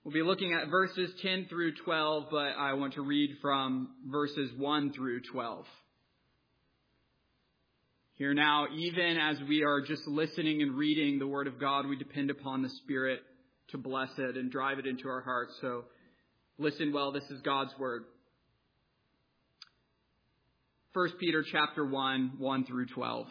We'll be looking at verses 10 through 12, but I want to read from verses 1 through 12. Here now, even as we are just listening and reading the Word of God, we depend upon the Spirit to bless it and drive it into our hearts. So listen well, this is God's Word. 1 Peter chapter 1, 1 through 12.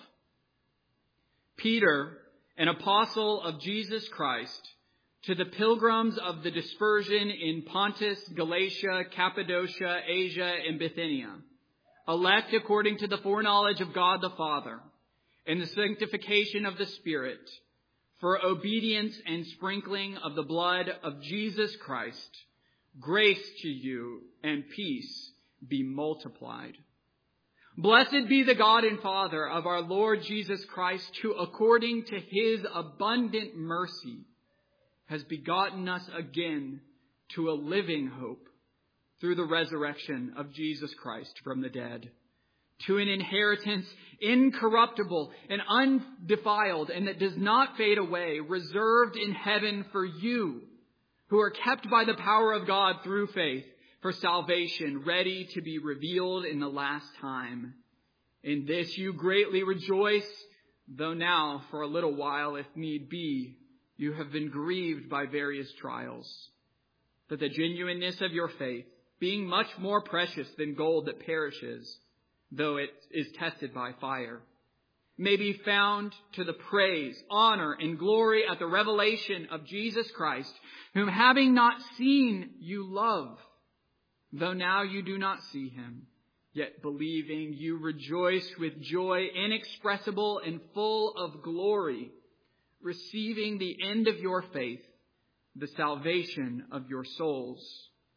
Peter, an apostle of Jesus Christ, to the pilgrims of the dispersion in Pontus, Galatia, Cappadocia, Asia, and Bithynia, elect according to the foreknowledge of God the Father, and the sanctification of the Spirit, for obedience and sprinkling of the blood of Jesus Christ, grace to you and peace be multiplied. Blessed be the God and Father of our Lord Jesus Christ, who according to his abundant mercy has begotten us again to a living hope through the resurrection of Jesus Christ from the dead, to an inheritance incorruptible and undefiled and that does not fade away, reserved in heaven for you, who are kept by the power of God through faith for salvation, ready to be revealed in the last time. In this you greatly rejoice, though now for a little while, if need be, you have been grieved by various trials, that the genuineness of your faith, being much more precious than gold that perishes, though it is tested by fire, may be found to the praise, honor, and glory at the revelation of Jesus Christ, whom having not seen you love, though now you do not see him, yet believing you rejoice with joy inexpressible and full of glory, receiving the end of your faith, the salvation of your souls.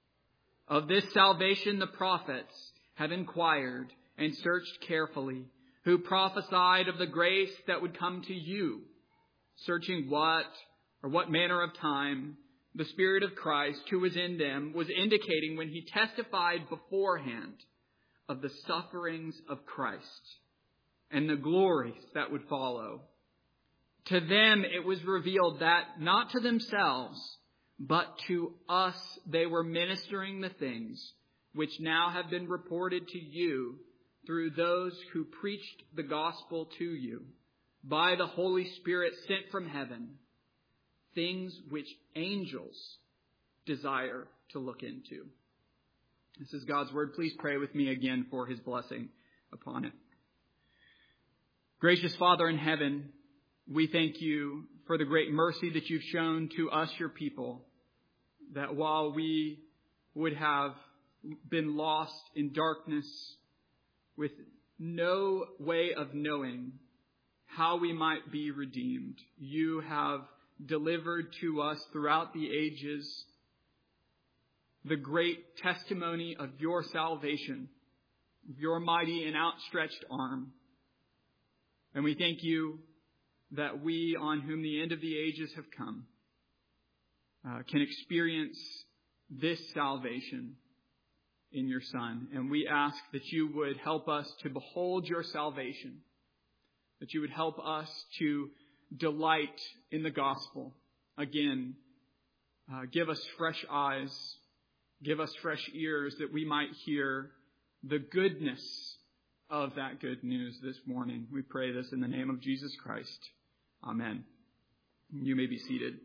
Of this salvation the prophets have inquired and searched carefully, who prophesied of the grace that would come to you, searching what manner of time the Spirit of Christ, who was in them, was indicating when he testified beforehand of the sufferings of Christ and the glories that would follow. To them it was revealed that not to themselves, but to us they were ministering the things which now have been reported to you through those who preached the gospel to you by the Holy Spirit sent from heaven, things which angels desire to look into. This is God's word. Please pray with me again for his blessing upon it. Gracious Father in heaven, we thank you for the great mercy that you've shown to us, your people, that while we would have been lost in darkness with no way of knowing how we might be redeemed, you have delivered to us throughout the ages the great testimony of your salvation, your mighty and outstretched arm. And we thank you that we, on whom the end of the ages have come, can experience this salvation in your Son. And we ask that you would help us to behold your salvation, that you would help us to delight in the gospel. Again, give us fresh eyes, give us fresh ears that we might hear the goodness of that good news this morning. We pray this in the name of Jesus Christ. Amen. You may be seated.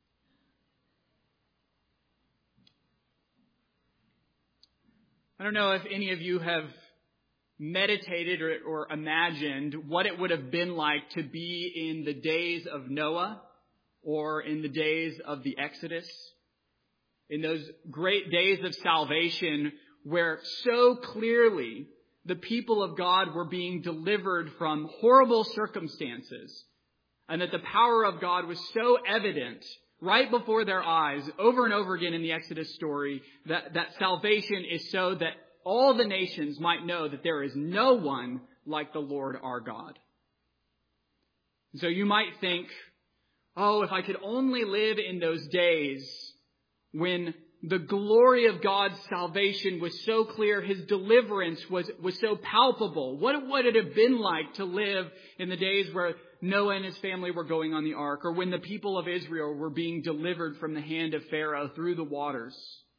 I don't know if any of you have meditated or imagined what it would have been like to be in the days of Noah or in the days of the Exodus, in those great days of salvation where so clearly the people of God were being delivered from horrible circumstances, and that the power of God was so evident right before their eyes over and over again in the Exodus story, that salvation is so that all the nations might know that there is no one like the Lord our God. So you might think, oh, if I could only live in those days when the glory of God's salvation was so clear, his deliverance was so palpable. What would it have been like to live in the days where Noah and his family were going on the ark, or when the people of Israel were being delivered from the hand of Pharaoh through the waters.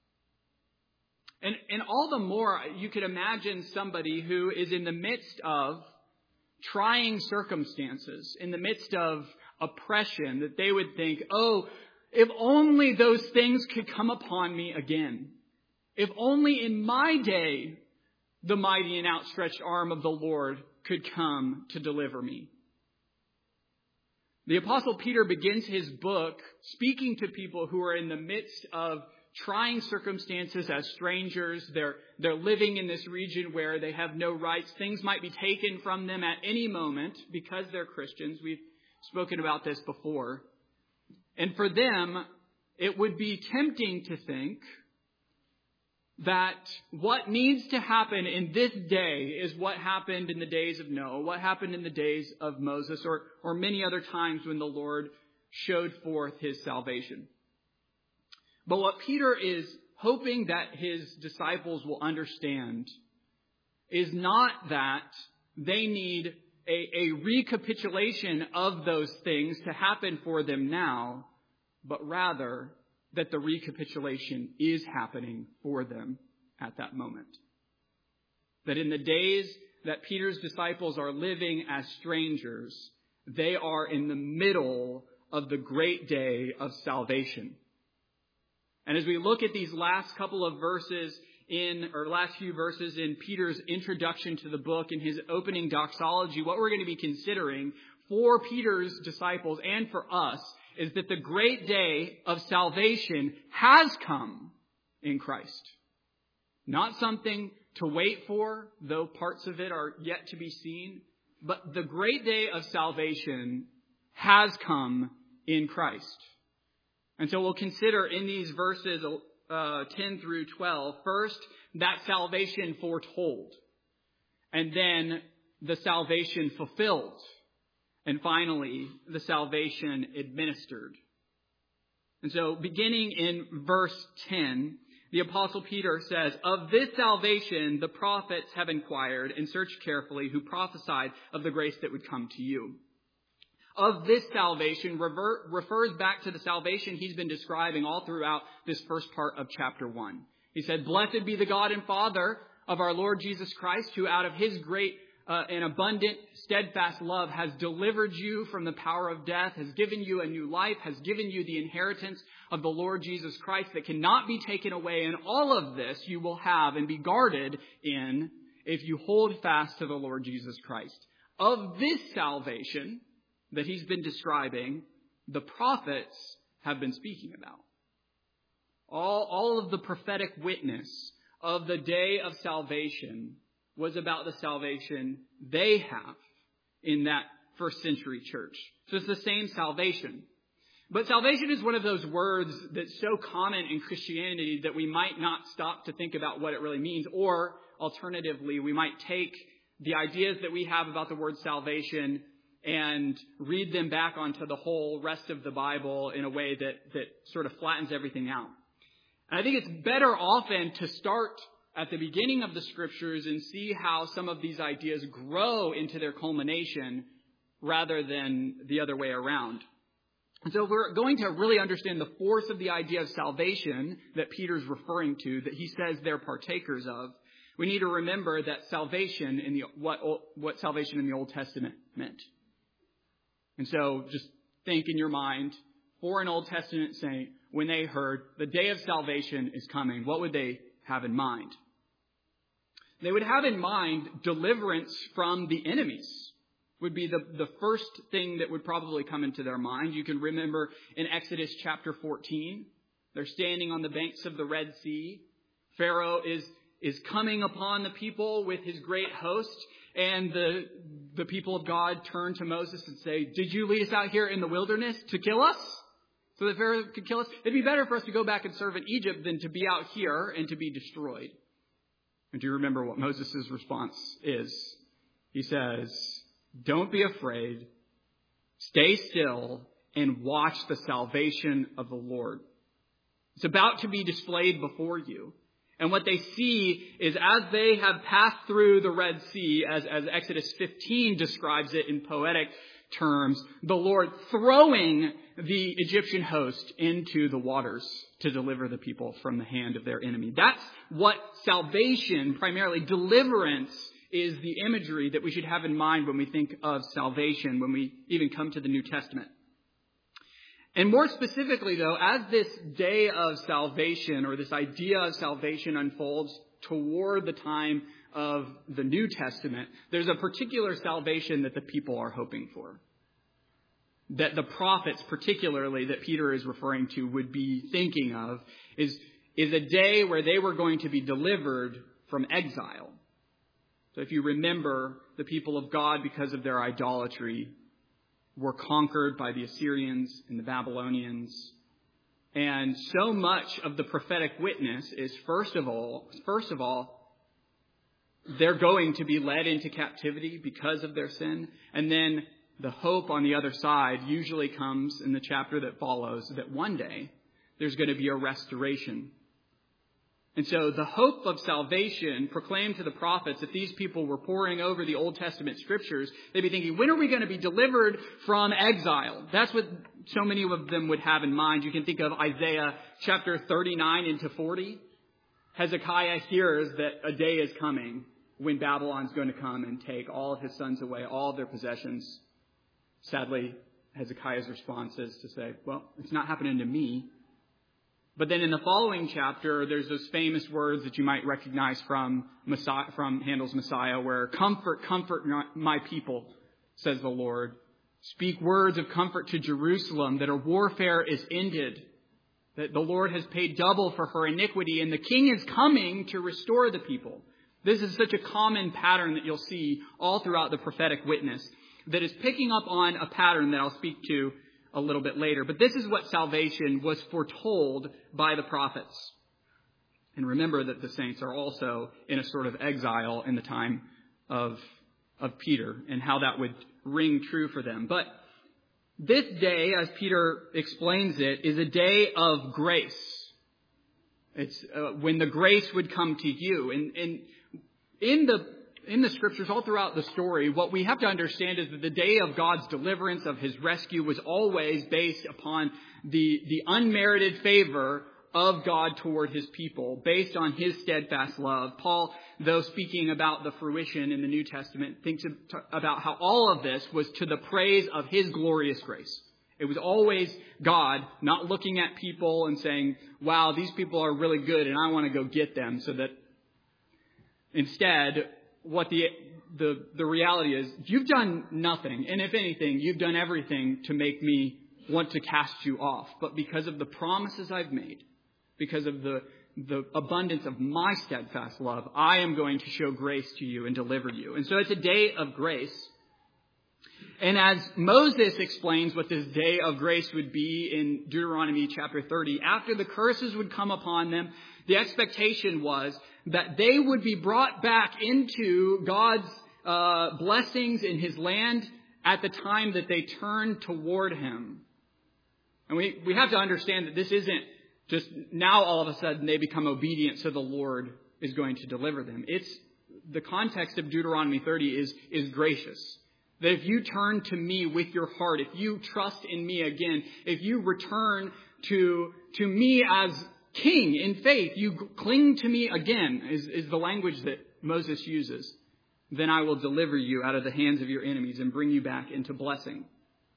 And all the more, you could imagine somebody who is in the midst of trying circumstances, in the midst of oppression, that they would think, oh, if only those things could come upon me again. If only in my day the mighty and outstretched arm of the Lord could come to deliver me. The Apostle Peter begins his book speaking to people who are in the midst of trying circumstances as strangers. They're living in this region where they have no rights. Things might be taken from them at any moment because they're Christians. We've spoken about this before. And for them, it would be tempting to think that what needs to happen in this day is what happened in the days of Noah, what happened in the days of Moses, or many other times when the Lord showed forth his salvation. But what Peter is hoping that his disciples will understand is not that they need a recapitulation of those things to happen for them now, but rather that the recapitulation is happening for them at that moment. That in the days that Peter's disciples are living as strangers, they are in the middle of the great day of salvation. And as we look at these last few verses in Peter's introduction to the book, in his opening doxology, what we're going to be considering for Peter's disciples and for us is that the great day of salvation has come in Christ. Not something to wait for, though parts of it are yet to be seen, but the great day of salvation has come in Christ. And so we'll consider in these verses 10 through 12, first, that salvation foretold, and then the salvation fulfilled, and finally, the salvation administered. And so beginning in verse 10, the Apostle Peter says, "Of this salvation the prophets have inquired and searched carefully, who prophesied of the grace that would come to you." Of this salvation refers back to the salvation he's been describing all throughout this first part of chapter 1. He said, "Blessed be the God and Father of our Lord Jesus Christ, who out of his great and abundant, steadfast love has delivered you from the power of death, has given you a new life, has given you the inheritance of the Lord Jesus Christ that cannot be taken away. And all of this you will have and be guarded in if you hold fast to the Lord Jesus Christ." Of this salvation that he's been describing, the prophets have been speaking about. All of the prophetic witness of the day of salvation was about the salvation they have in that first century church. So it's the same salvation. But salvation is one of those words that's so common in Christianity that we might not stop to think about what it really means. Or alternatively, we might take the ideas that we have about the word salvation and read them back onto the whole rest of the Bible in a way that sort of flattens everything out. And I think it's better often to start at the beginning of the Scriptures and see how some of these ideas grow into their culmination rather than the other way around. And so if we're going to really understand the force of the idea of salvation that Peter's referring to, that he says they're partakers of, we need to remember that salvation in what salvation in the Old Testament meant. And so just think in your mind, for an Old Testament saint, when they heard the day of salvation is coming, what would they have in mind? They would have in mind deliverance from the enemies would be the first thing that would probably come into their mind. You can remember in Exodus chapter 14, they're standing on the banks of the Red Sea. Pharaoh is coming upon the people with his great host, and the people of God turn to Moses and say, "Did you lead us out here in the wilderness to kill us? So that Pharaoh could kill us? It'd be better for us to go back and serve in Egypt than to be out here and to be destroyed." And do you remember what Moses' response is? He says, "Don't be afraid. Stay still and watch the salvation of the Lord. It's about to be displayed before you." And what they see is as they have passed through the Red Sea, as Exodus 15 describes it in poetic terms, the Lord throwing the Egyptian host into the waters to deliver the people from the hand of their enemy. That's what salvation, primarily deliverance, is the imagery that we should have in mind when we think of salvation, when we even come to the New Testament. And more specifically, though, as this day of salvation or this idea of salvation unfolds toward the time of the New Testament, there's a particular salvation that the people are hoping for. That the prophets, particularly, that Peter is referring to, would be thinking of is a day where they were going to be delivered from exile. So if you remember, the people of God, because of their idolatry, were conquered by the Assyrians and the Babylonians. And so much of the prophetic witness is, first of all, they're going to be led into captivity because of their sin. And then the hope on the other side usually comes in the chapter that follows, that one day there's going to be a restoration. And so the hope of salvation proclaimed to the prophets, if these people were poring over the Old Testament scriptures, they'd be thinking, when are we going to be delivered from exile? That's what so many of them would have in mind. You can think of Isaiah chapter 39 into 40. Hezekiah hears that a day is coming when Babylon's going to come and take all of his sons away, all of their possessions. Sadly, Hezekiah's response is to say, well, it's not happening to me. But then in the following chapter, there's those famous words that you might recognize from Handel's Messiah, where comfort, comfort my people, says the Lord. Speak words of comfort to Jerusalem, that her warfare is ended, that the Lord has paid double for her iniquity, and the King is coming to restore the people. This is such a common pattern that you'll see all throughout the prophetic witness, that is picking up on a pattern that I'll speak to a little bit later. But this is what salvation was foretold by the prophets. And remember that the saints are also in a sort of exile in the time of Peter, and how that would ring true for them. But this day, as Peter explains it, is a day of grace. It's when the grace would come to you. And in the scriptures, all throughout the story, what we have to understand is that the day of God's deliverance, of his rescue, was always based upon the unmerited favor of God toward his people, based on his steadfast love. Paul, though speaking about the fruition in the New Testament, thinks about how all of this was to the praise of his glorious grace. It was always God not looking at people and saying, wow, these people are really good and I want to go get them, so that instead, what the reality is, you've done nothing. And if anything, you've done everything to make me want to cast you off. But because of the promises I've made, because of the abundance of my steadfast love, I am going to show grace to you and deliver you. And so it's a day of grace. And as Moses explains what this day of grace would be in Deuteronomy chapter 30, after the curses would come upon them, the expectation was that they would be brought back into God's blessings in his land at the time that they turned toward him. And we have to understand that this isn't just now all of a sudden they become obedient so the Lord is going to deliver them. It's the context of Deuteronomy 30 is gracious. That if you turn to me with your heart, if you trust in me again, if you return to me as King in faith, you cling to me again, is the language that Moses uses, then I will deliver you out of the hands of your enemies and bring you back into blessing.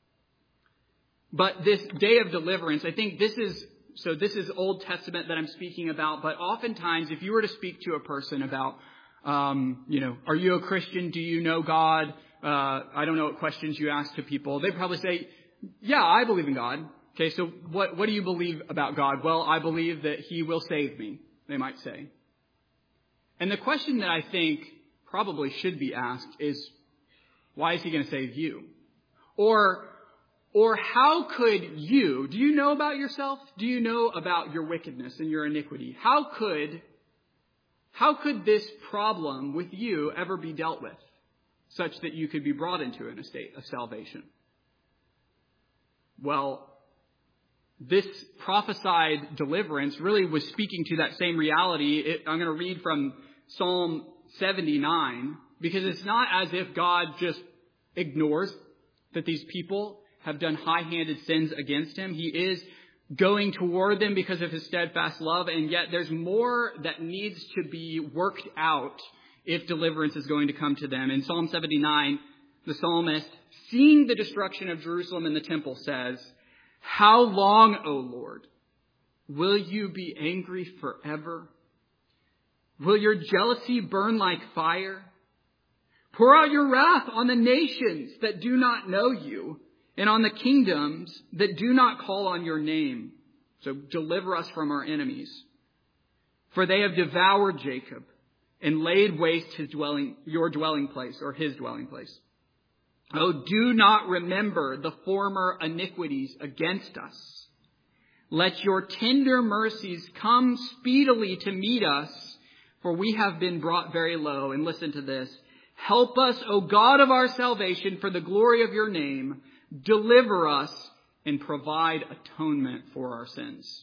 But this day of deliverance, I think this is Old Testament that I'm speaking about, but oftentimes if you were to speak to a person about, are you a Christian? Do you know God? I don't know what questions you ask to people. They'd probably say, yeah, I believe in God. Okay, so what do you believe about God? Well, I believe that he will save me, they might say. And the question that I think probably should be asked is, why is he going to save you? Or how could you, do you know about yourself? Do you know about your wickedness and your iniquity? How could this problem with you ever be dealt with, such that you could be brought into a state of salvation? Well, this prophesied deliverance really was speaking to that same reality. I'm going to read from Psalm 79, because it's not as if God just ignores that these people have done high-handed sins against him. He is going toward them because of his steadfast love, and yet there's more that needs to be worked out if deliverance is going to come to them. In Psalm 79, the psalmist, seeing the destruction of Jerusalem and the temple, says, "How long, O Lord, will you be angry forever? Will your jealousy burn like fire? Pour out your wrath on the nations that do not know you, and on the kingdoms that do not call on your name." So deliver us from our enemies. "For they have devoured Jacob and laid waste your dwelling place," or his dwelling place. "Oh, do not remember the former iniquities against us. Let your tender mercies come speedily to meet us, for we have been brought very low." And listen to this. "Help us, O God of our salvation, for the glory of your name. Deliver us and provide atonement for our sins.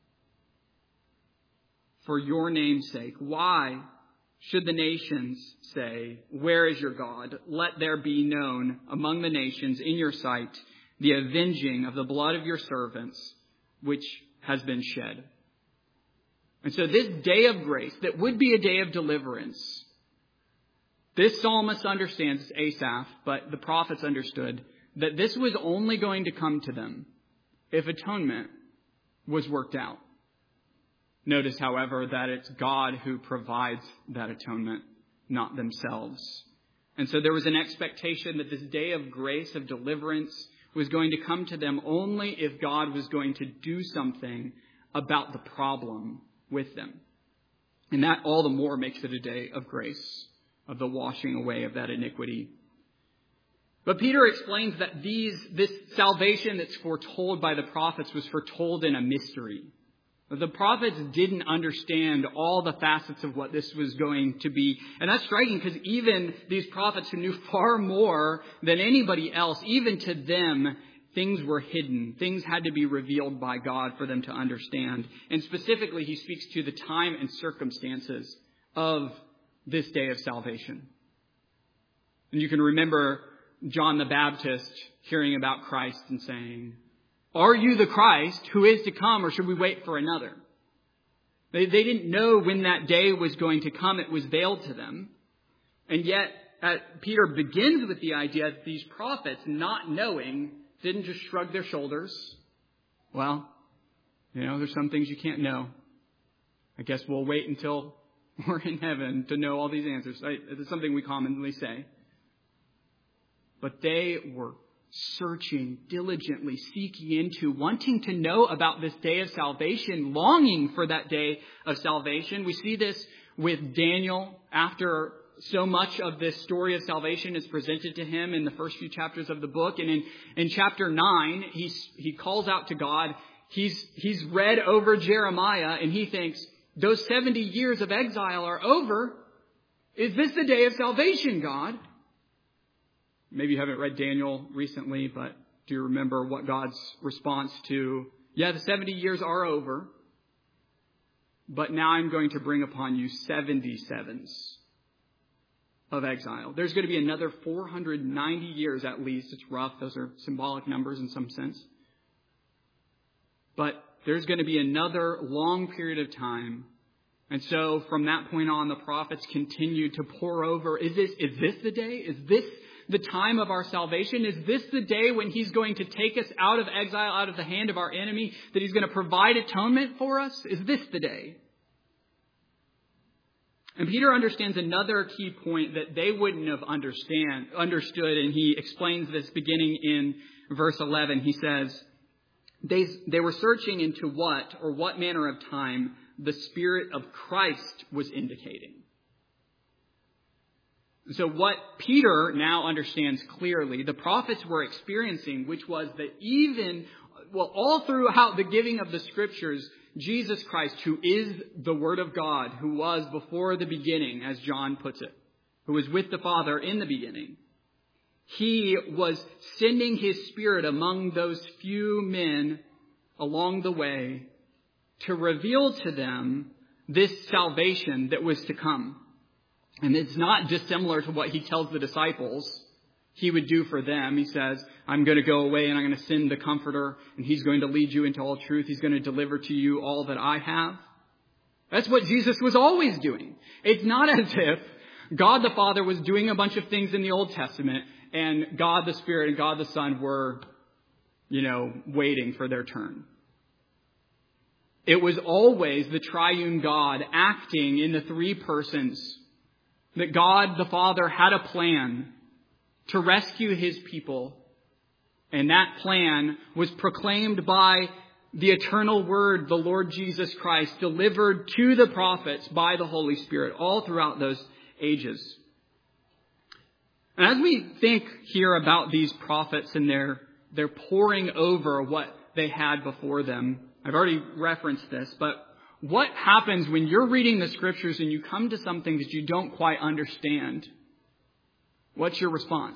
For your name's sake, why should the nations say, 'Where is your God?' Let there be known among the nations in your sight the avenging of the blood of your servants, which has been shed." And so this day of grace, that would be a day of deliverance, this psalmist understands, Asaph, but the prophets understood, that this was only going to come to them if atonement was worked out. Notice, however, that it's God who provides that atonement, not themselves. And so there was an expectation that this day of grace, of deliverance, was going to come to them only if God was going to do something about the problem with them. And that all the more makes it a day of grace, of the washing away of that iniquity. But Peter explains that this salvation that's foretold by the prophets was foretold in a mystery. The prophets didn't understand all the facets of what this was going to be. And that's striking because even these prophets who knew far more than anybody else, even to them, things were hidden. Things had to be revealed by God for them to understand. And specifically, he speaks to the time and circumstances of this day of salvation. And you can remember John the Baptist hearing about Christ and saying, "Are you the Christ who is to come, or should we wait for another?" They didn't know when that day was going to come. It was veiled to them. And yet, Peter begins with the idea that these prophets, not knowing, didn't just shrug their shoulders. "Well, there's some things you can't know. I guess we'll wait until we're in heaven to know all these answers." It's something we commonly say. But they were searching, diligently seeking into, wanting to know about this day of salvation, longing for that day of salvation. We see this with Daniel after so much of this story of salvation is presented to him in the first few chapters of the book. And in chapter 9, he calls out to God. He's read over Jeremiah and he thinks, those 70 years of exile are over. Is this the day of salvation, God? Maybe you haven't read Daniel recently, but do you remember what God's response to, the 70 years are over, but now I'm going to bring upon you 77s of exile. There's going to be another 490 years at least. It's rough. Those are symbolic numbers in some sense. But there's going to be another long period of time. And so from that point on, the prophets continue to pour over. Is this the day? Is this the time of our salvation? Is this the day when he's going to take us out of exile, out of the hand of our enemy, that he's going to provide atonement for us? Is this the day? And Peter understands another key point that they wouldn't have understood, and he explains this beginning in verse 11. He says, they were searching into what manner of time the Spirit of Christ was indicating. So what Peter now understands clearly, the prophets were experiencing, which was that all throughout the giving of the Scriptures, Jesus Christ, who is the Word of God, who was before the beginning, as John puts it, who was with the Father in the beginning, he was sending his Spirit among those few men along the way to reveal to them this salvation that was to come. And it's not dissimilar to what he tells the disciples he would do for them. He says, I'm going to go away and I'm going to send the Comforter, and he's going to lead you into all truth. He's going to deliver to you all that I have. That's what Jesus was always doing. It's not as if God the Father was doing a bunch of things in the Old Testament and God the Spirit and God the Son were, waiting for their turn. It was always the triune God acting in the three persons. That God the Father had a plan to rescue his people. And that plan was proclaimed by the eternal Word, the Lord Jesus Christ, delivered to the prophets by the Holy Spirit all throughout those ages. And as we think here about these prophets and their poring over what they had before them, I've already referenced this, but what happens when you're reading the Scriptures and you come to something that you don't quite understand? What's your response?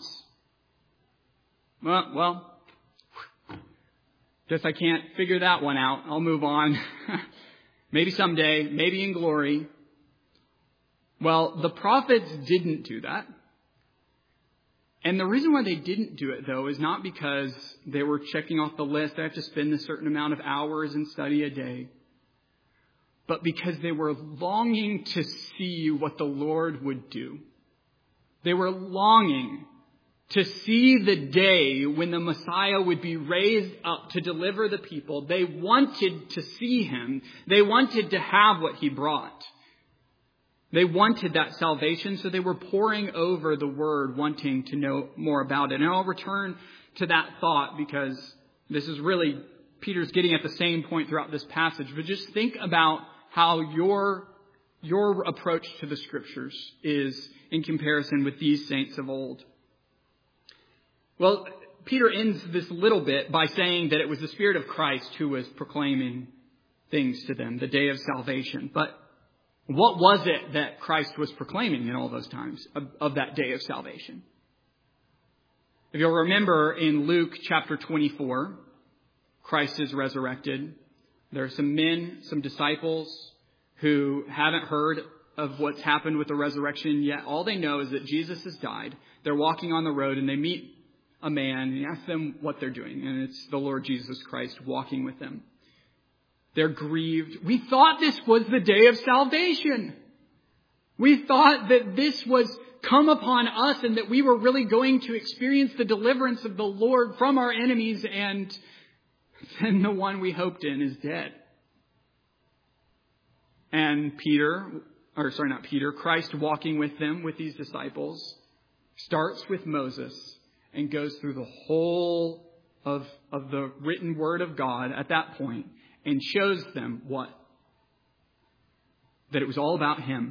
Well, guess I can't figure that one out. I'll move on. Maybe someday, maybe in glory. Well, the prophets didn't do that. And the reason why they didn't do it, though, is not because they were checking off the list. They have to spend a certain amount of hours and study a day. But because they were longing to see what the Lord would do. They were longing to see the day when the Messiah would be raised up to deliver the people. They wanted to see him. They wanted to have what he brought. They wanted that salvation, so they were poring over the Word, wanting to know more about it. And I'll return to that thought because this is really, Peter's getting at the same point throughout this passage. But just think about how your approach to the Scriptures is in comparison with these saints of old. Well, Peter ends this little bit by saying that it was the Spirit of Christ who was proclaiming things to them, the day of salvation. But what was it that Christ was proclaiming in all those times of that day of salvation? If you'll remember in Luke chapter 24, Christ is resurrected. There are some men, some disciples who haven't heard of what's happened with the resurrection yet. All they know is that Jesus has died. They're walking on the road and they meet a man and he asks them what they're doing. And it's the Lord Jesus Christ walking with them. They're grieved. We thought this was the day of salvation. We thought that this was come upon us and that we were really going to experience the deliverance of the Lord from our enemies, and then the one we hoped in is dead. And Christ walking with them, with these disciples, starts with Moses and goes through the whole of the written Word of God at that point. And shows them what? That it was all about him.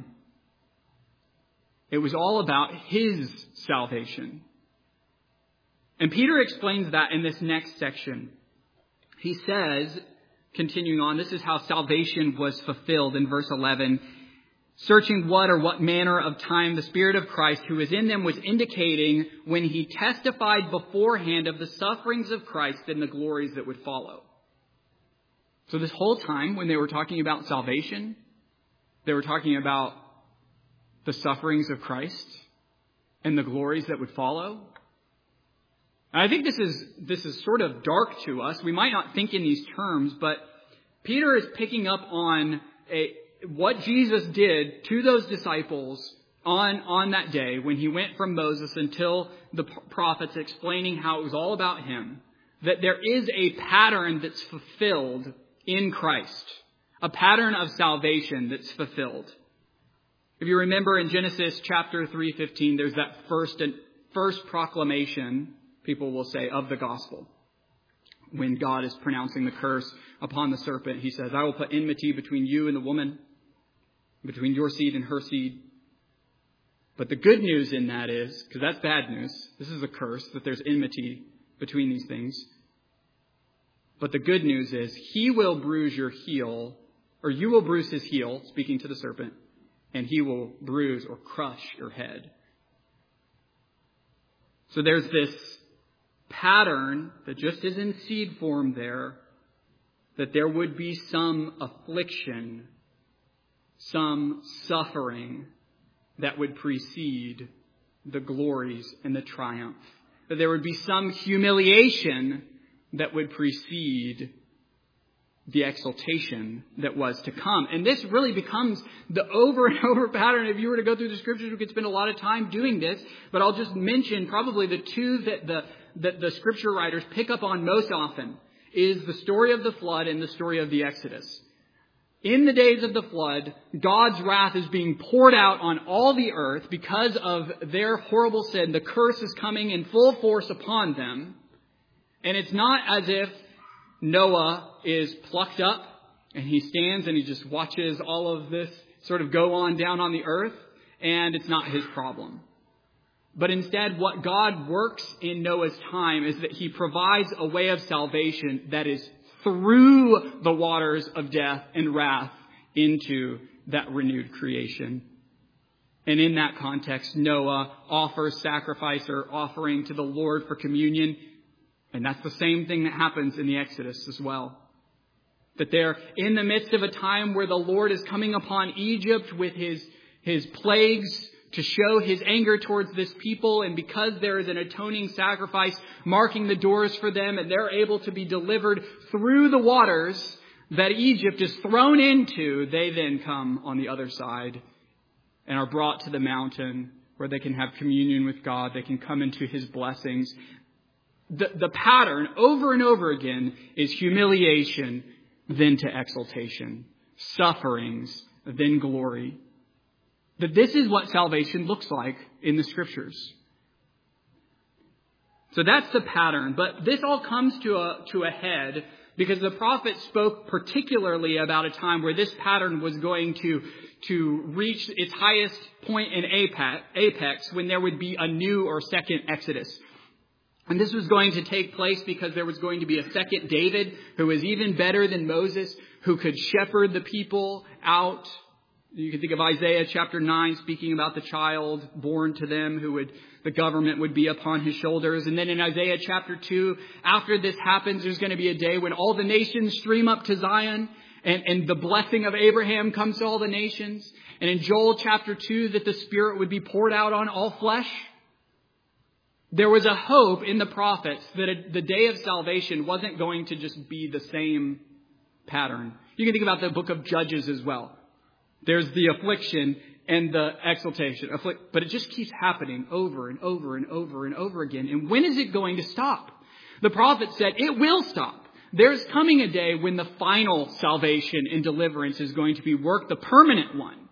It was all about his salvation. And Peter explains that in this next section. He says, continuing on, this is how salvation was fulfilled in verse 11. Searching what manner of time the Spirit of Christ who is in them was indicating when he testified beforehand of the sufferings of Christ and the glories that would follow. So this whole time when they were talking about salvation, they were talking about the sufferings of Christ and the glories that would follow. And I think this is sort of dark to us. We might not think in these terms, but Peter is picking up on what Jesus did to those disciples on that day when he went from Moses until the prophets, explaining how it was all about him. That there is a pattern that's fulfilled in Christ, a pattern of salvation that's fulfilled. If you remember in Genesis chapter 3:15, there's that first proclamation, people will say, of the gospel. When God is pronouncing the curse upon the serpent, he says, I will put enmity between you and the woman, between your seed and her seed. But the good news in that is, because that's bad news, this is a curse, that there's enmity between these things. But the good news is he will bruise your heel, or you will bruise his heel, speaking to the serpent, and he will bruise or crush your head. So there's this pattern that just is in seed form there, that there would be some affliction, some suffering that would precede the glories and the triumph that there would be some humiliation that would precede the exaltation that was to come. And this really becomes the over and over pattern. If you were to go through the scriptures, we could spend a lot of time doing this, but I'll just mention probably the two that the scripture writers pick up on most often is the story of the flood and the story of the Exodus. In the days of the flood, God's wrath is being poured out on all the earth because of their horrible sin. The curse is coming in full force upon them. And it's not as if Noah is plucked up and he stands and he just watches all of this sort of go on down on the earth, and it's not his problem. But instead, what God works in Noah's time is that he provides a way of salvation that is through the waters of death and wrath into that renewed creation. And in that context, Noah offers sacrifice or offering to the Lord for communion. And that's the same thing that happens in the Exodus as well. That they're in the midst of a time where the Lord is coming upon Egypt with his plagues to show his anger towards this people. And because there is an atoning sacrifice marking the doors for them, and they're able to be delivered through the waters that Egypt is thrown into, they then come on the other side and are brought to the mountain where they can have communion with God. They can come into his blessings. The pattern over and over again is humiliation, then to exaltation, sufferings, then glory. That this is what salvation looks like in the scriptures. So that's the pattern. But this all comes to a head because the prophet spoke particularly about a time where this pattern was going to reach its highest point in apex when there would be a new or second Exodus. And this was going to take place because there was going to be a second David who was even better than Moses, who could shepherd the people out. You can think of Isaiah chapter 9 speaking about the child born to them the government would be upon his shoulders. And then in Isaiah chapter 2, after this happens, there's going to be a day when all the nations stream up to Zion and the blessing of Abraham comes to all the nations. And in Joel chapter 2, that the Spirit would be poured out on all flesh. There was a hope in the prophets that the day of salvation wasn't going to just be the same pattern. You can think about the book of Judges as well. There's the affliction and the exaltation. But it just keeps happening over and over and over and over again. And when is it going to stop? The prophet said it will stop. There's coming a day when the final salvation and deliverance is going to be worked, the permanent one.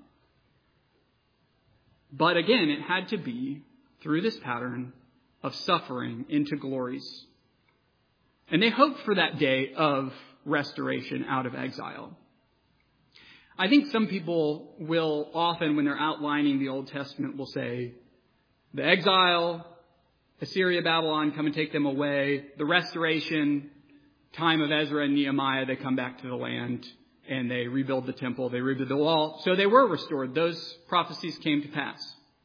But again, it had to be through this pattern of suffering into glories. And they hoped for that day of restoration out of exile. I think some people will often, when they're outlining the Old Testament, will say, the exile, Assyria, Babylon, come and take them away. The restoration, time of Ezra and Nehemiah, they come back to the land and they rebuild the temple, they rebuild the wall. So they were restored. Those prophecies came to pass.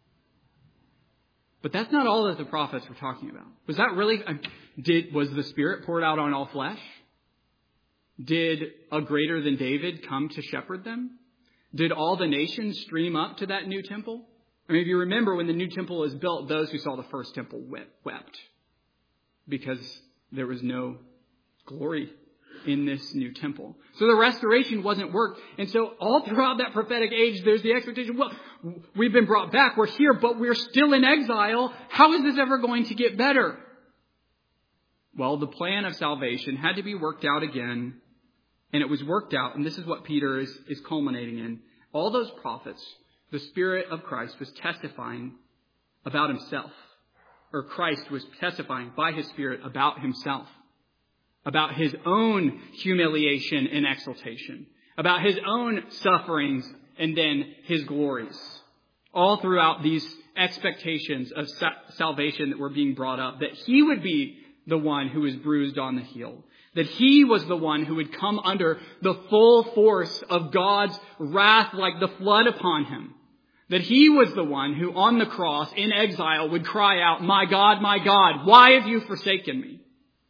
But that's not all that the prophets were talking about. Was that really, was the Spirit poured out on all flesh? Did a greater than David come to shepherd them? Did all the nations stream up to that new temple? I mean, if you remember when the new temple was built, those who saw the first temple wept because there was no glory in this new temple. So the restoration wasn't worked. And so all throughout that prophetic age, there's the expectation, well, we've been brought back, we're here, but we're still in exile. How is this ever going to get better? Well, the plan of salvation had to be worked out again. And it was worked out, and this is what Peter is culminating in. All those prophets, the Spirit of Christ was testifying about himself. Or Christ was testifying by his Spirit about himself. About his own humiliation and exaltation. About his own sufferings and then his glories. All throughout these expectations of salvation that were being brought up. That he would be the one who was bruised on the heel. That he was the one who would come under the full force of God's wrath like the flood upon him. That he was the one who on the cross in exile would cry out, my God, why have you forsaken me?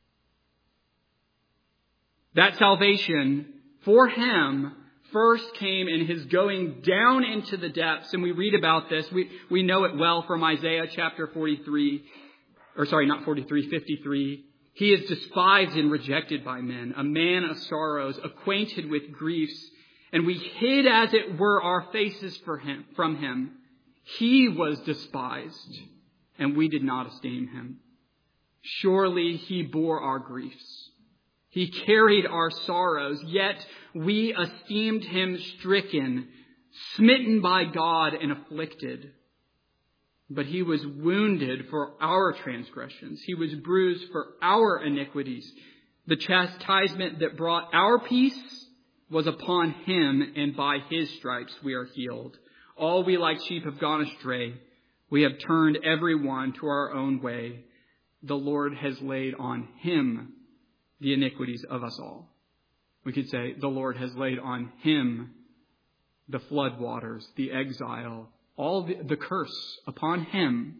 That salvation for him first came in his going down into the depths. And we read about this. We know it well from Isaiah chapter 43. not 43, 53. He is despised and rejected by men, a man of sorrows, acquainted with griefs, and we hid, as it were, our faces from him. He was despised, and we did not esteem him. Surely he bore our griefs. He carried our sorrows, yet we esteemed him stricken, smitten by God, and afflicted. But he was wounded for our transgressions. He was bruised for our iniquities. The chastisement that brought our peace was upon him, and by his stripes we are healed. All we like sheep have gone astray. We have turned every one to our own way. The Lord has laid on him the iniquities of us all. We could say the Lord has laid on him the floodwaters, the exile, all the curse upon him.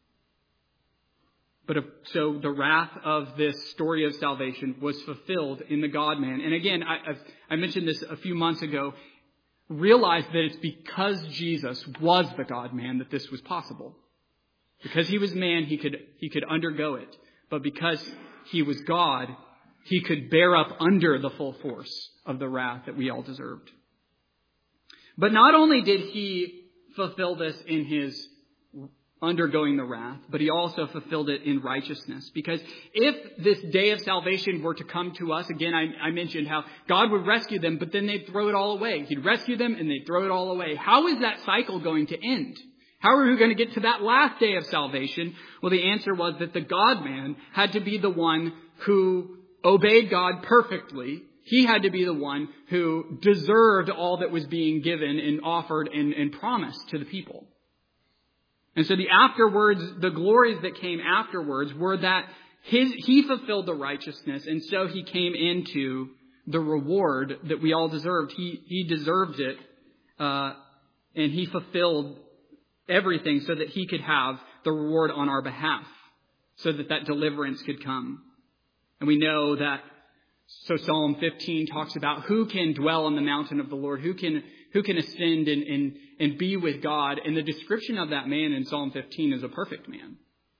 So the wrath of this story of salvation was fulfilled in the God-man. And again, I mentioned this a few months ago. Realize that it's because Jesus was the God-man that this was possible. Because he was man, he could undergo it. But because he was God, he could bear up under the full force of the wrath that we all deserved. But not only did he fulfill this in his undergoing the wrath, but he also fulfilled it in righteousness. Because if this day of salvation were to come to us, again, I mentioned how God would rescue them, but then they'd throw it all away. He'd rescue them and they'd throw it all away. How is that cycle going to end? How are we going to get to that last day of salvation? Well, the answer was that the God-man had to be the one who obeyed God perfectly. He had to be the one who deserved all that was being given and offered and promised to the people. And so the glories that came afterwards were that he fulfilled the righteousness, and so he came into the reward that we all deserved. He deserved it, and he fulfilled everything so that he could have the reward on our behalf, so that deliverance could come. And we know that. So Psalm 15 talks about who can dwell on the mountain of the Lord, who can ascend and be with God. And the description of that man in Psalm 15 is a perfect man.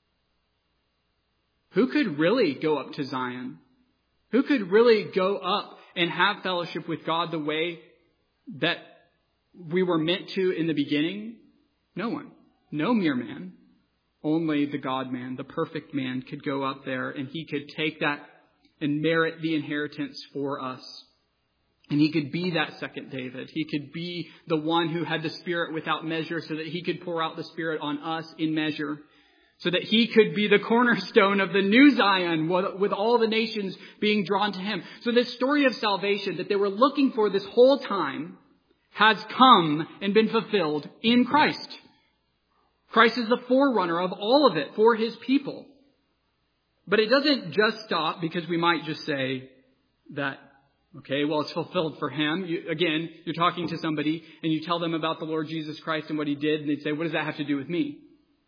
Who could really go up to Zion? Who could really go up and have fellowship with God the way that we were meant to in the beginning? No one. No mere man. Only the God-man, the perfect man, could go up there, and he could take that and merit the inheritance for us. And he could be that second David. He could be the one who had the Spirit without measure, so that he could pour out the Spirit on us in measure. So that he could be the cornerstone of the new Zion, with all the nations being drawn to him. So this story of salvation that they were looking for this whole time has come and been fulfilled in Christ. Christ is the forerunner of all of it for his people. But it doesn't just stop, because we might just say that, okay, well, it's fulfilled for him. You're talking to somebody and you tell them about the Lord Jesus Christ and what he did, and they'd say, what does that have to do with me?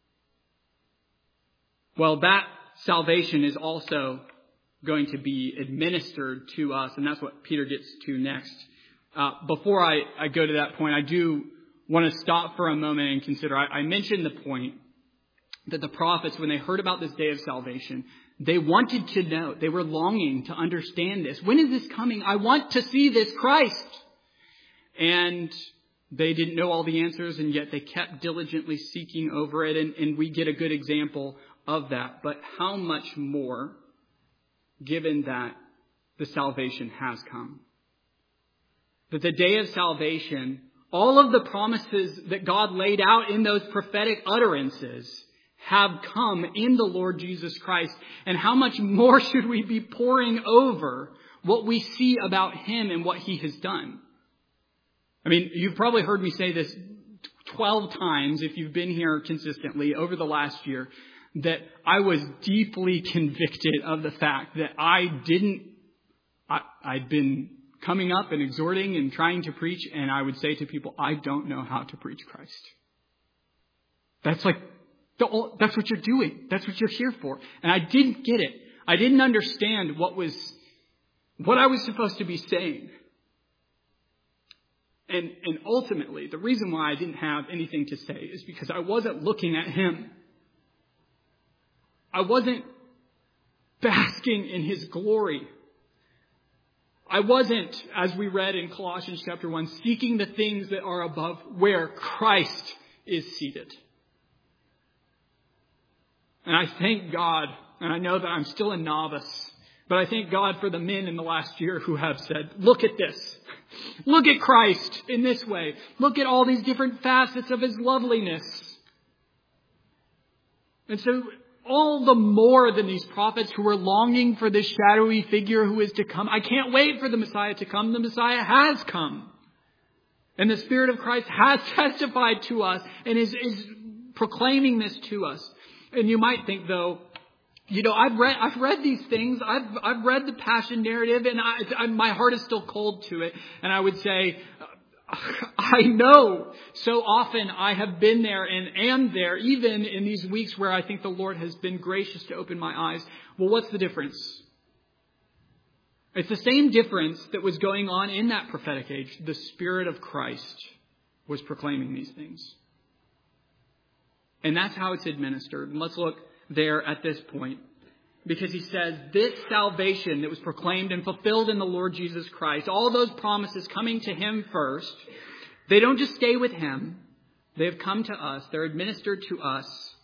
Well, that salvation is also going to be administered to us, and that's what Peter gets to next. Before I go to that point, I do want to stop for a moment and consider, I mentioned the point that the prophets, when they heard about this day of salvation, they wanted to know. They were longing to understand this. When is this coming? I want to see this Christ. And they didn't know all the answers, and yet they kept diligently seeking over it. And we get a good example of that. But how much more, given that the salvation has come? That the day of salvation, all of the promises that God laid out in those prophetic utterances have come in the Lord Jesus Christ. And how much more should we be poring over what we see about him and what he has done? I mean, you've probably heard me say this 12 times if you've been here consistently over the last year, that I was deeply convicted of the fact that I'd been coming up and exhorting and trying to preach, and I would say to people, I don't know how to preach Christ. That's what you're doing. That's what you're here for. And I didn't get it. I didn't understand what I was supposed to be saying. And ultimately, the reason why I didn't have anything to say is because I wasn't looking at him. I wasn't basking in his glory. I wasn't, as we read in Colossians chapter 1, seeking the things that are above where Christ is seated. And I thank God, and I know that I'm still a novice, but I thank God for the men in the last year who have said, look at this. Look at Christ in this way. Look at all these different facets of his loveliness. And so all the more than these prophets who were longing for this shadowy figure who is to come. I can't wait for the Messiah to come. The Messiah has come. And the Spirit of Christ has testified to us and is proclaiming this to us. And you might think, though, I've read these things. I've read the Passion narrative, and my heart is still cold to it. And I would say, I know so often I have been there and am there, even in these weeks where I think the Lord has been gracious to open my eyes. Well, what's the difference? It's the same difference that was going on in that prophetic age. The Spirit of Christ was proclaiming these things. And that's how it's administered. And let's look there at this point. Because he says, this salvation that was proclaimed and fulfilled in the Lord Jesus Christ, all those promises coming to him first, they don't just stay with him. They have come to us. They're administered to us.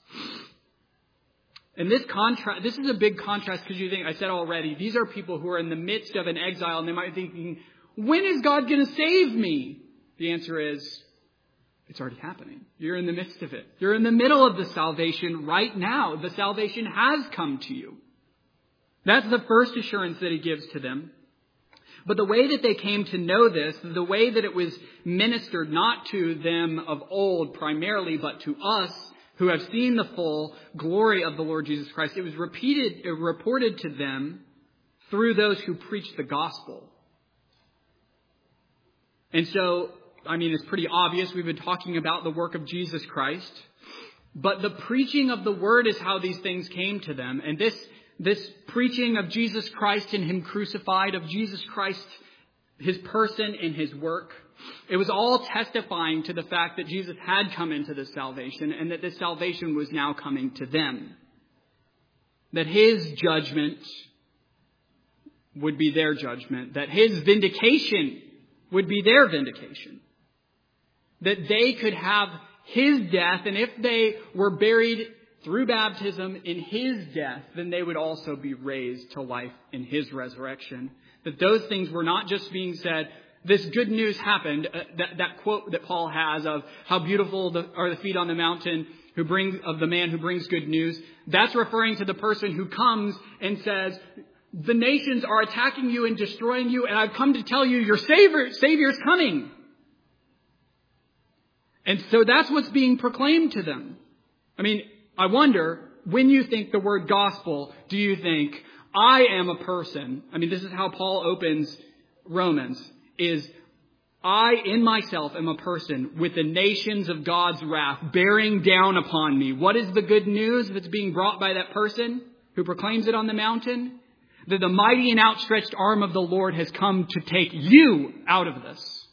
And this is a big contrast because you think, I said already, these are people who are in the midst of an exile and they might be thinking, when is God going to save me? The answer is, it's already happening. You're in the midst of it. You're in the middle of the salvation right now. The salvation has come to you. That's the first assurance that he gives to them. But the way that they came to know this, the way that it was ministered not to them of old primarily, but to us who have seen the full glory of the Lord Jesus Christ, it was reported to them through those who preached the gospel. And so, it's pretty obvious. We've been talking about the work of Jesus Christ. But the preaching of the word is how these things came to them. And this preaching of Jesus Christ and him crucified, of Jesus Christ, his person and his work, it was all testifying to the fact that Jesus had come into this salvation and that this salvation was now coming to them. That his judgment would be their judgment. That his vindication would be their vindication. That they could have his death, and if they were buried through baptism in his death, then they would also be raised to life in his resurrection. That those things were not just being said, this good news happened. That quote that Paul has of how beautiful are the feet on the mountain of the man who brings good news. That's referring to the person who comes and says, the nations are attacking you and destroying you, and I've come to tell you your Savior's coming. And so that's what's being proclaimed to them. I wonder, when you think the word gospel, do you think, I am a person? This is how Paul opens Romans, is I in myself am a person with the nations of God's wrath bearing down upon me. What is the good news that's being brought by that person who proclaims it on the mountain? That the mighty and outstretched arm of the Lord has come to take you out of this.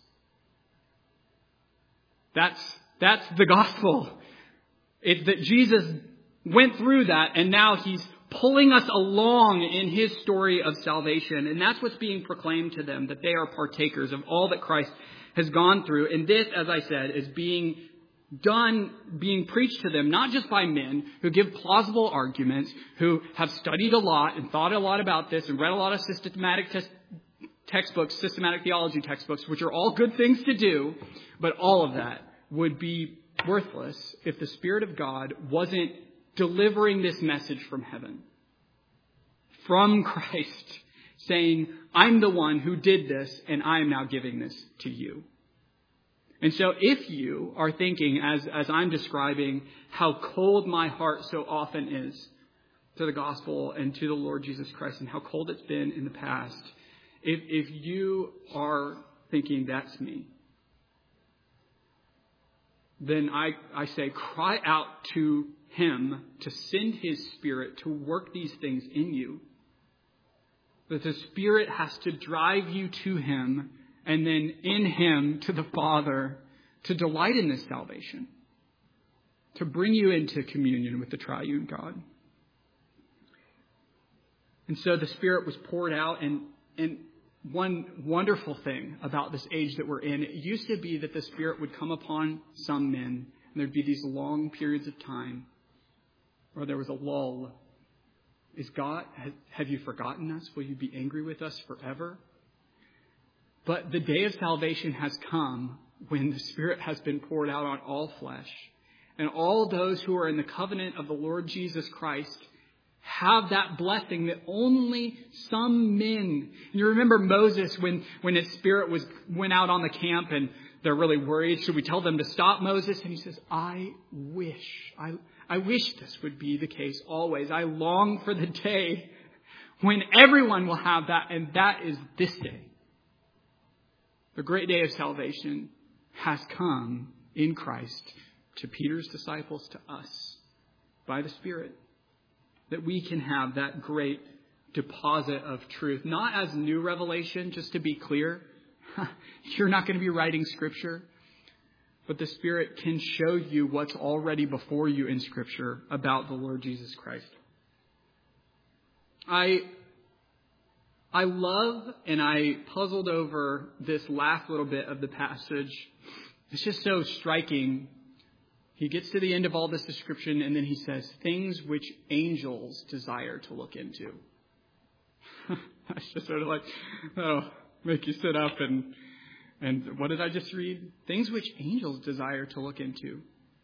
That's the gospel. It's that Jesus went through that and now he's pulling us along in his story of salvation. And that's what's being proclaimed to them, that they are partakers of all that Christ has gone through. And this, as I said, is being preached to them, not just by men who give plausible arguments, who have studied a lot and thought a lot about this and read a lot of systematic theology textbooks, which are all good things to do, but all of that would be worthless if the Spirit of God wasn't delivering this message from heaven, from Christ, saying, I'm the one who did this and I am now giving this to you. And so if you are thinking, as I'm describing, how cold my heart so often is to the gospel and to the Lord Jesus Christ and how cold it's been in the past, if you are thinking that's me, then I say, cry out to him to send his Spirit to work these things in you. That the Spirit has to drive you to him and then in him to the Father to delight in this salvation. To bring you into communion with the triune God. And so the Spirit was poured out. And one wonderful thing about this age that we're in, it used to be that the Spirit would come upon some men, and there'd be these long periods of time where there was a lull. Is God, have you forgotten us? Will you be angry with us forever? But the day of salvation has come when the Spirit has been poured out on all flesh. And all those who are in the covenant of the Lord Jesus Christ have that blessing that only some men. You remember Moses when his spirit went out on the camp and they're really worried. Should we tell them to stop, Moses? And he says, I wish this would be the case always. I long for the day when everyone will have that, and that is this day. The great day of salvation has come in Christ to Peter's disciples, to us, by the Spirit, that we can have that great deposit of truth. Not as new revelation, just to be clear. You're not going to be writing Scripture. But the Spirit can show you what's already before you in Scripture about the Lord Jesus Christ. I love and I puzzled over this last little bit of the passage. It's just so striking. He gets to the end of all this description and then he says, things which angels desire to look into. That's just sort of like, make you sit up and what did I just read? Things which angels desire to look into.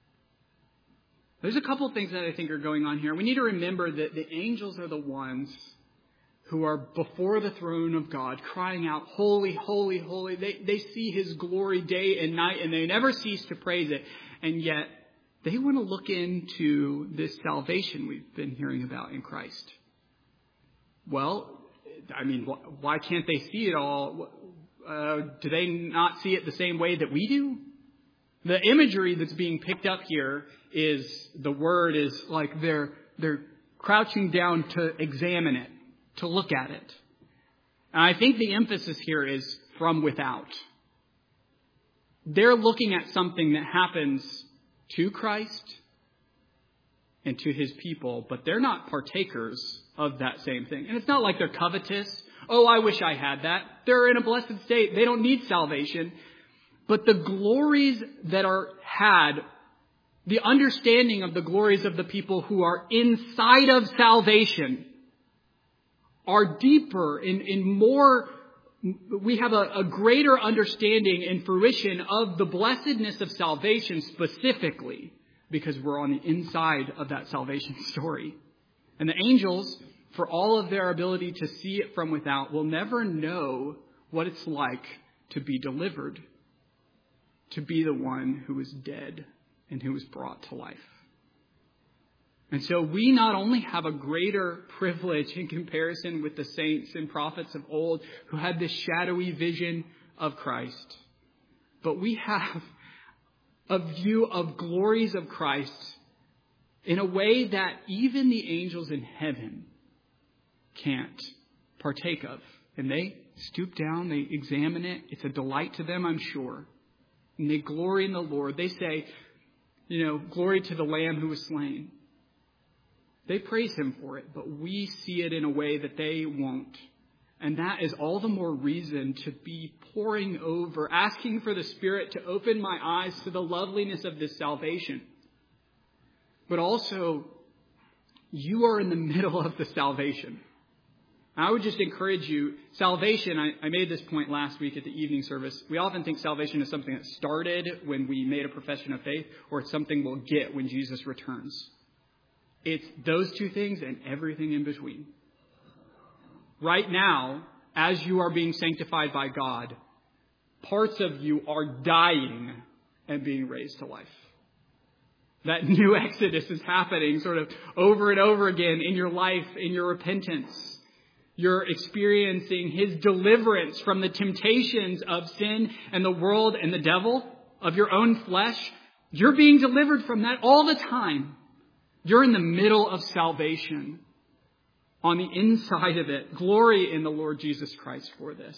There's a couple of things that I think are going on here. We need to remember that the angels are the ones who are before the throne of God, crying out, holy, holy, holy. They see His glory day and night, and they never cease to praise it. And yet, they want to look into this salvation we've been hearing about in Christ. Well, I mean, why can't they see it all? Do they not see it the same way that we do? The imagery that's being picked up here is, the word is like they're crouching down to examine it, to look at it. And I think the emphasis here is from without. They're looking at something that happens to Christ and to His people, but they're not partakers of that same thing. And it's not like they're covetous. Oh, I wish I had that. They're in a blessed state. They don't need salvation. But the glories that are had, the understanding of the glories of the people who are inside of salvation are deeper in more. We have a greater understanding and fruition of the blessedness of salvation specifically because we're on the inside of that salvation story. And the angels, for all of their ability to see it from without, will never know what it's like to be delivered, to be the one who is dead and who was brought to life. And so we not only have a greater privilege in comparison with the saints and prophets of old who had this shadowy vision of Christ, but we have a view of glories of Christ in a way that even the angels in heaven can't partake of. And they stoop down, they examine it. It's a delight to them, I'm sure. And they glory in the Lord. They say, glory to the Lamb who was slain. They praise Him for it, but we see it in a way that they won't. And that is all the more reason to be poring over, asking for the Spirit to open my eyes to the loveliness of this salvation. But also, you are in the middle of the salvation. I would just encourage you, salvation, I made this point last week at the evening service. We often think salvation is something that started when we made a profession of faith, or it's something we'll get when Jesus returns. It's those two things and everything in between. Right now, as you are being sanctified by God, parts of you are dying and being raised to life. That new exodus is happening sort of over and over again in your life, in your repentance. You're experiencing His deliverance from the temptations of sin and the world and the devil, of your own flesh. You're being delivered from that all the time. You're in the middle of salvation. On the inside of it, glory in the Lord Jesus Christ for this.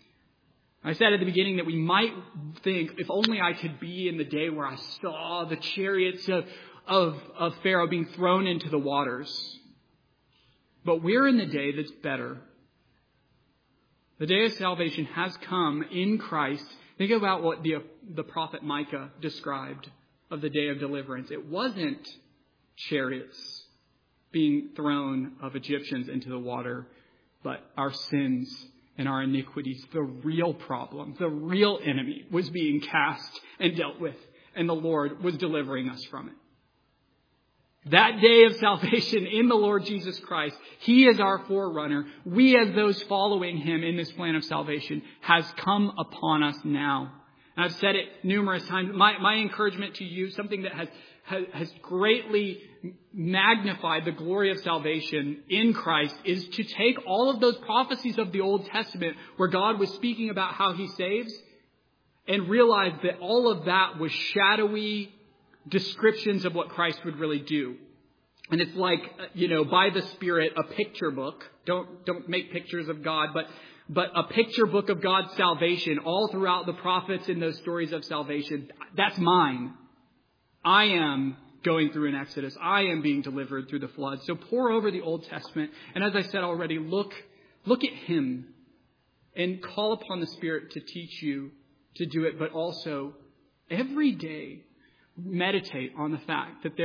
I said at the beginning that we might think, if only I could be in the day where I saw the chariots of Pharaoh being thrown into the waters. But we're in the day that's better. The day of salvation has come in Christ. Think about what the prophet Micah described of the day of deliverance. It wasn't chariots being thrown of Egyptians into the water, but our sins and our iniquities. The real problem, the real enemy was being cast and dealt with, and the Lord was delivering us from it. That day of salvation in the Lord Jesus Christ, He is our forerunner. We, as those following Him in this plan of salvation, has come upon us now. And I've said it numerous times. My encouragement to you, something that has greatly magnified the glory of salvation in Christ, is to take all of those prophecies of the Old Testament where God was speaking about how He saves, and realize that all of that was shadowy descriptions of what Christ would really do. And it's like, by the Spirit, a picture book. Don't make pictures of God, but a picture book of God's salvation all throughout the prophets and those stories of salvation. That's mine. I am going through an Exodus. I am being delivered through the flood. So pore over the Old Testament. And as I said already, look at Him and call upon the Spirit to teach you to do it. But also, every day, meditate on the fact that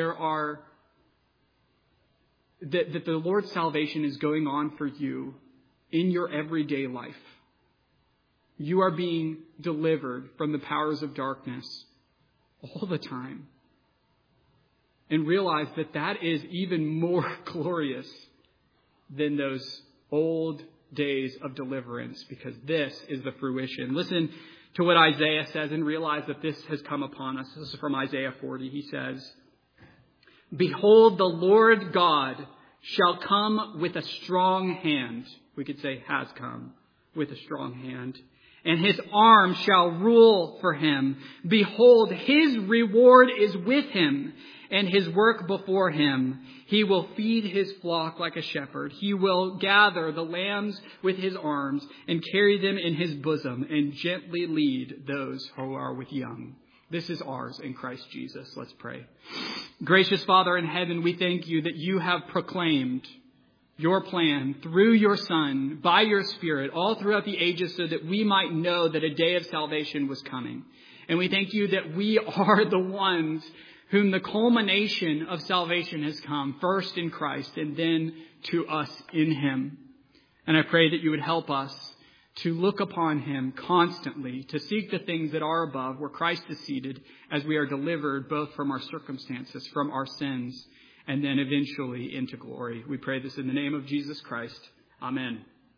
that the Lord's salvation is going on for you in your everyday life. You are being delivered from the powers of darkness all the time. And realize that that is even more glorious than those old days of deliverance, because this is the fruition. Listen to what Isaiah says and realize that this has come upon us. This is from Isaiah 40. He says, "Behold, the Lord God shall come with a strong hand." We could say has come with a strong hand. "And His arm shall rule for Him. Behold, His reward is with Him, and His work before Him. He will feed His flock like a shepherd. He will gather the lambs with His arms and carry them in His bosom and gently lead those who are with young." This is ours in Christ Jesus. Let's pray. Gracious Father in heaven, we thank You that You have proclaimed Your plan through Your Son, by Your Spirit, all throughout the ages, so that we might know that a day of salvation was coming. And we thank You that we are the ones whom the culmination of salvation has come, first in Christ and then to us in Him. And I pray that You would help us to look upon Him constantly, to seek the things that are above, where Christ is seated, as we are delivered both from our circumstances, from our sins, and then eventually into glory. We pray this in the name of Jesus Christ. Amen.